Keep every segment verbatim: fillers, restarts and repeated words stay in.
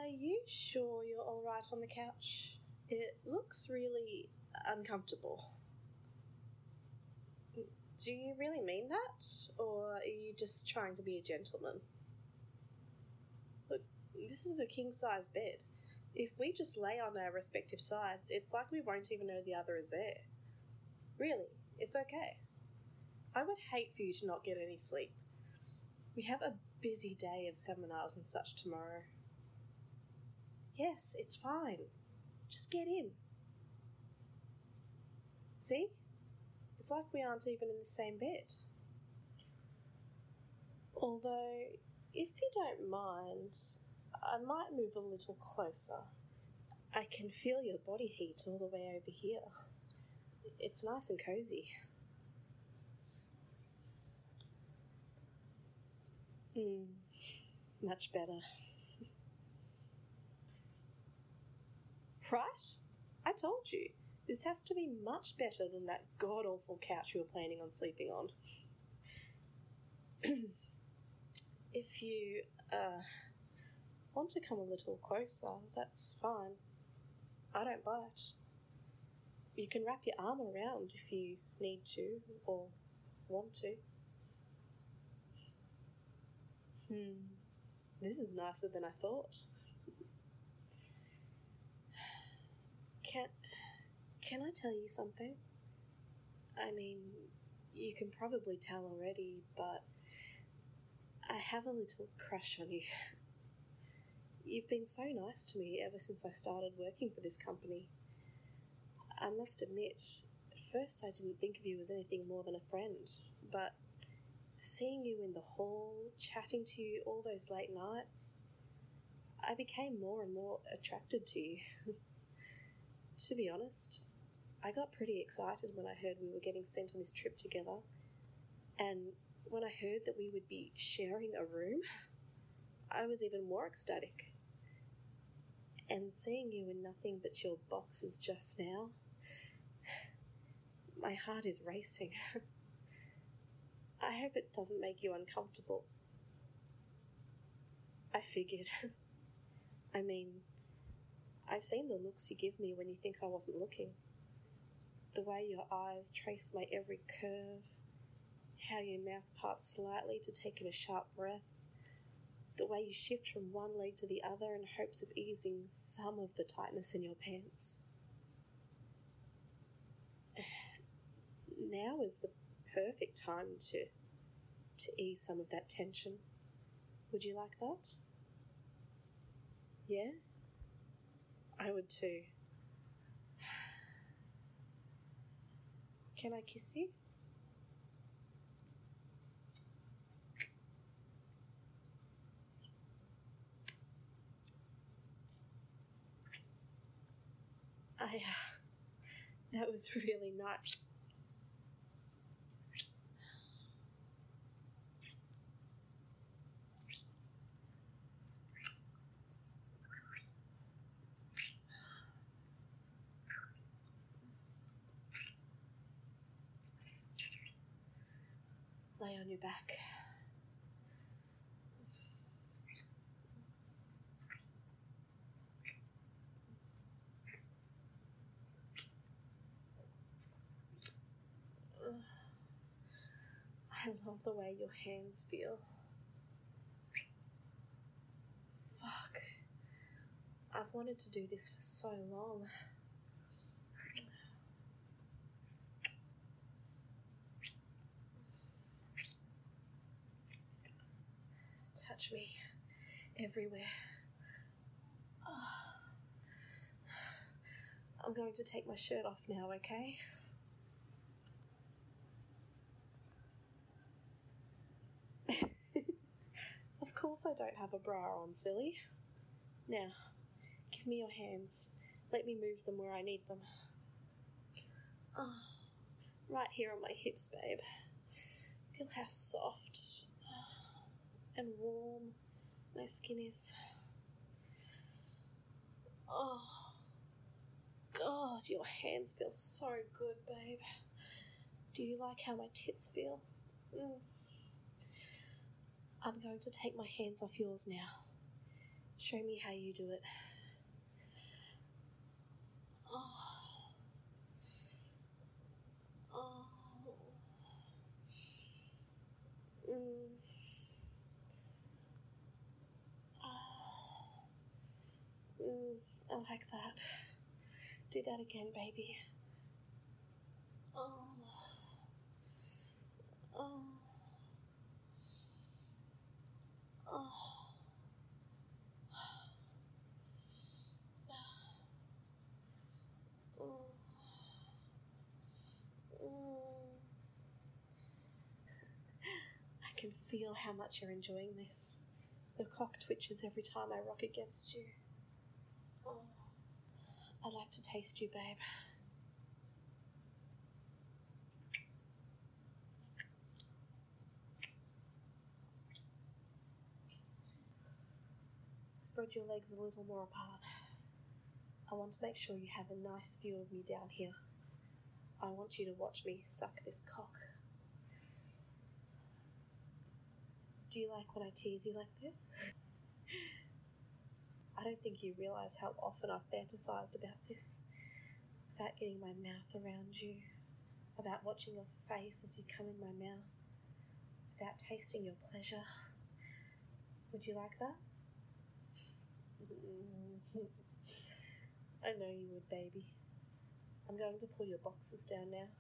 you sure you're all right on the couch? It looks really uncomfortable. Do you really mean that? Or are you just trying to be a gentleman? Look, this is a king-size bed. If we just lay on our respective sides, it's like we won't even know the other is there. Really, it's okay. I would hate for you to not get any sleep. We have a busy day of seminars and such tomorrow. Yes, it's fine. Just get in. See? It's like we aren't even in the same bed. Although, if you don't mind, I might move a little closer. I can feel your body heat all the way over here. It's nice and cozy. Hmm, much better. Right? I told you. This has to be much better than that god-awful couch you were planning on sleeping on. If you, uh, want to come a little closer, that's fine. I don't bite. You can wrap your arm around if you need to, or want to. Hmm, this is nicer than I thought. Can, can I tell you something? I mean, you can probably tell already, but I have a little crush on you. You've been so nice to me ever since I started working for this company. I must admit, at first I didn't think of you as anything more than a friend, but seeing you in the hall, chatting to you all those late nights, I became more and more attracted to you. To be honest, I got pretty excited when I heard we were getting sent on this trip together, and when I heard that we would be sharing a room, I was even more ecstatic. And seeing you in nothing but your boxes just now, my heart is racing. I hope it doesn't make you uncomfortable. I figured. I mean, I've seen the looks you give me when you think I wasn't looking. The way your eyes trace my every curve, how your mouth parts slightly to take in a sharp breath, the way you shift from one leg to the other in hopes of easing some of the tightness in your pants. Now is the perfect time to to ease some of that tension. Would you like that? Yeah? I would too. Can I kiss you? I, uh, that was really nice. Lay on your back. I love the way your hands feel. Fuck. I've wanted to do this for so long. Touch me everywhere. Oh. I'm going to take my shirt off now, okay? Of course I don't have a bra on, silly. Now, give me your hands. Let me move them where I need them. Oh, right here on my hips, babe. Feel how soft and warm my skin is. Oh, God, your hands feel so good, babe. Do you like how my tits feel? Mm. I'm going to take my hands off yours now. Show me how you do it. Oh. Oh. Mm. Oh. Mm. I like that. Do that again, baby. Oh. Oh. Oh. Oh. Oh. I can feel how much you're enjoying this. The cock twitches every time I rock against you. Oh. I'd like to taste you, babe. Spread your legs a little more apart. I want to make sure you have a nice view of me down here. I want you to watch me suck this cock. Do you like when I tease you like this? I don't think you realise how often I've fantasised about this. About getting my mouth around you. About watching your face as you come in my mouth. About tasting your pleasure. Would you like that? I know you would, baby. I'm going to pull your boxes down now.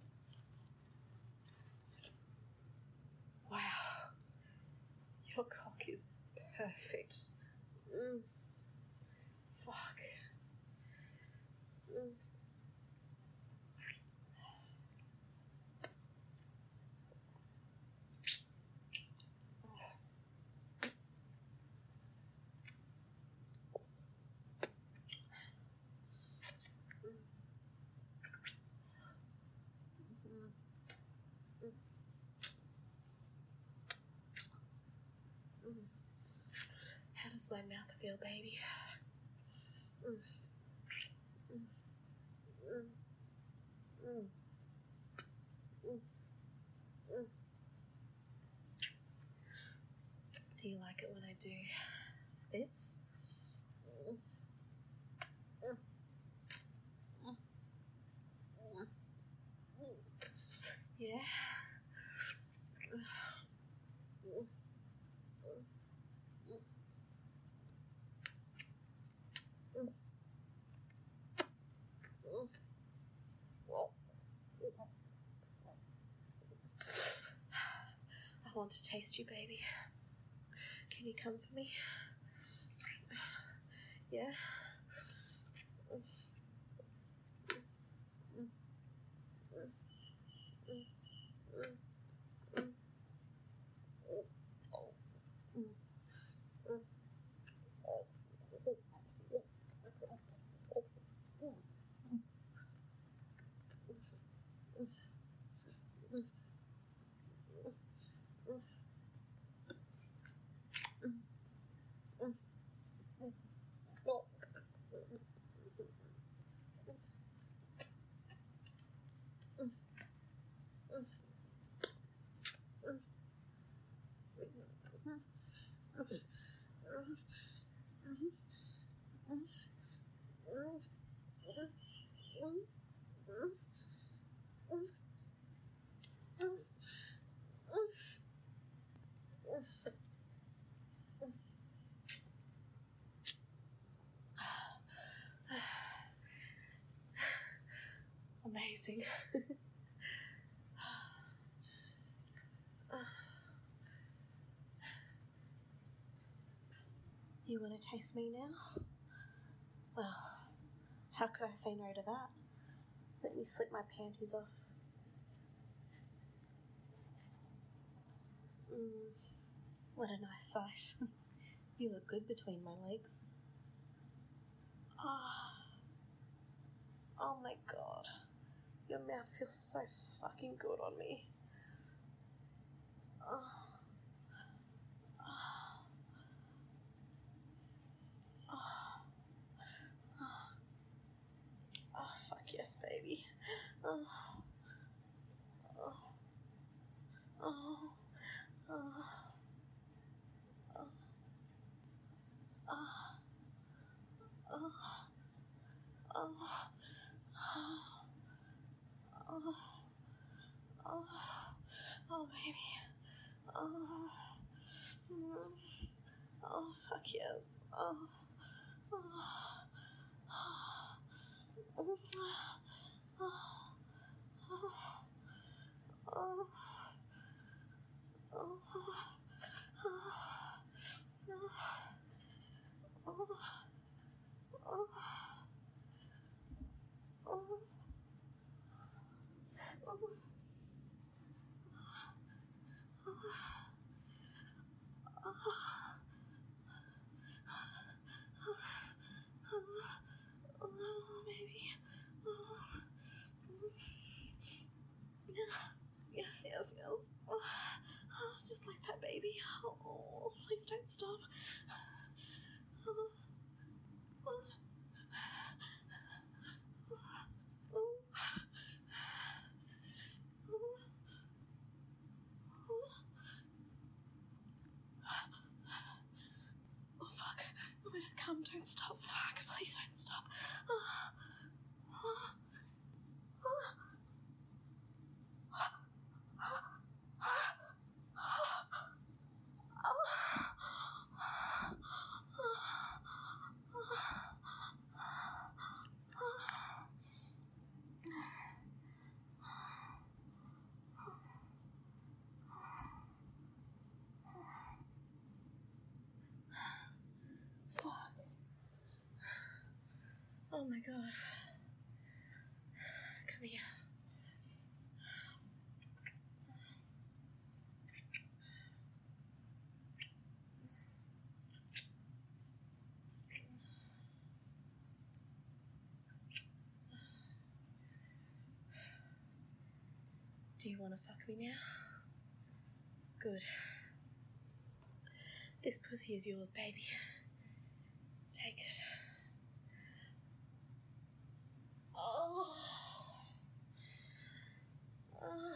Wow. Your cock is perfect. Mm. Fuck. Mm. How does my mouth feel, baby? Mm. Mm. Mm. Mm. Mm. Mm. Do you like it when I do this? Mm. Mm. Mm. Mm. Yeah. Mm. I want to taste you, baby. Can you come for me? Yeah? Amazing. You want to taste me now? Well, how could I say no to that? Let me slip my panties off. Mm, what a nice sight. You look good between my legs. Oh, oh my god. Your mouth feels so fucking good on me. Oh, oh, oh, oh, oh fuck yes, baby. Oh, oh, oh, oh, oh, oh. Oh, oh, oh, baby. Oh, mm. Oh, fuck yes. Oh, oh, oh, oh, oh, oh, oh, oh, oh, oh. Oh, baby. Oh. Yes, yes, yes. Oh, just like that, baby. Oh, please don't stop. Oh, oh, oh, oh, fuck. I'm gonna come. Don't stop. Fuck. Please don't stop. Oh, oh, oh. Fuck. Oh my god. Come here. Do you want to fuck me now? Good. This pussy is yours, baby. Take it. Oh. Oh.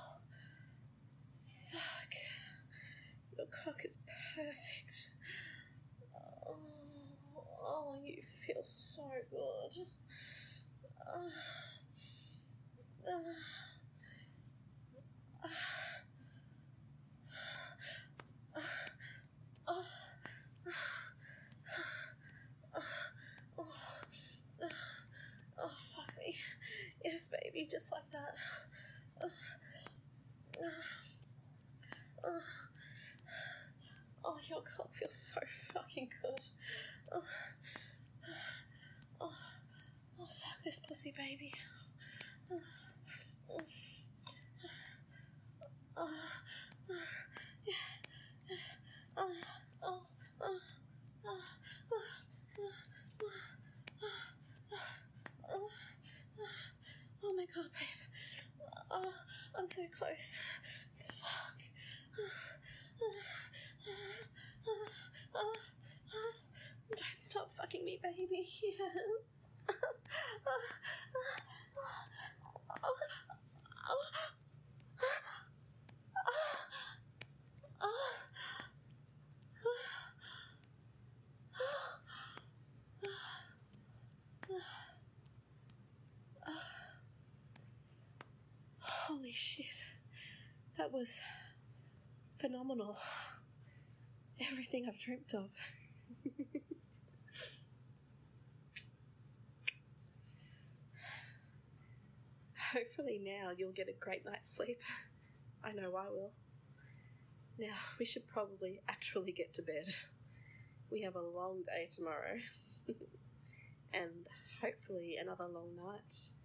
Fuck. Your cock is perfect. Oh, oh, you feel so good. Oh. Oh. Oh. Oh. Oh, fuck me. Yes, baby, just like that. Oh. Oh. Oh, your cock feels so fucking good. Oh. Oh. Oh, fuck this pussy, baby. Oh. Oh. Oh. Yeah. Oh. Oh. Oh. Oh. Oh. Oh my god, babe. Oh, I'm so close. Fuck. Don't stop fucking me, baby. Yes. Holy shit. That was phenomenal. Everything I've dreamt of. Hopefully now you'll get a great night's sleep. I know I will. Now, we should probably actually get to bed. We have a long day tomorrow. And hopefully another long night.